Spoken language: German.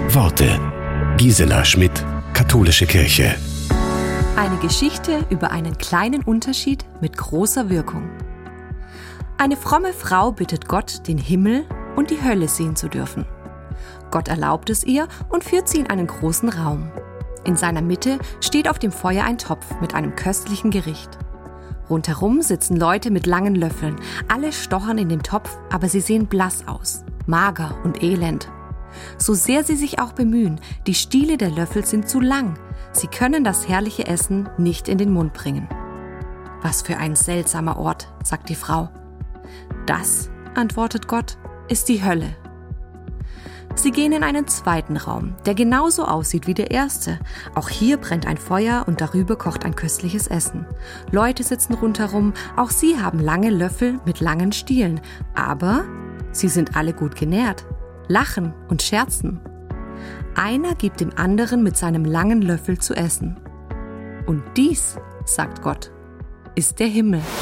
Worte. Gisela Schmidt, Katholische Kirche. Eine Geschichte über einen kleinen Unterschied mit großer Wirkung. Eine fromme Frau bittet Gott, den Himmel und die Hölle sehen zu dürfen. Gott erlaubt es ihr und führt sie in einen großen Raum. In seiner Mitte steht auf dem Feuer ein Topf mit einem köstlichen Gericht. Rundherum sitzen Leute mit langen Löffeln. Alle stochern in den Topf, aber sie sehen blass aus, mager und elend. So sehr sie sich auch bemühen, die Stiele der Löffel sind zu lang. Sie können das herrliche Essen nicht in den Mund bringen. Was für ein seltsamer Ort, sagt die Frau. Das, antwortet Gott, ist die Hölle. Sie gehen in einen zweiten Raum, der genauso aussieht wie der erste. Auch hier brennt ein Feuer und darüber kocht ein köstliches Essen. Leute sitzen rundherum, auch sie haben lange Löffel mit langen Stielen. Aber sie sind alle gut genährt, lachen und scherzen. Einer gibt dem anderen mit seinem langen Löffel zu essen. Und dies, sagt Gott, ist der Himmel.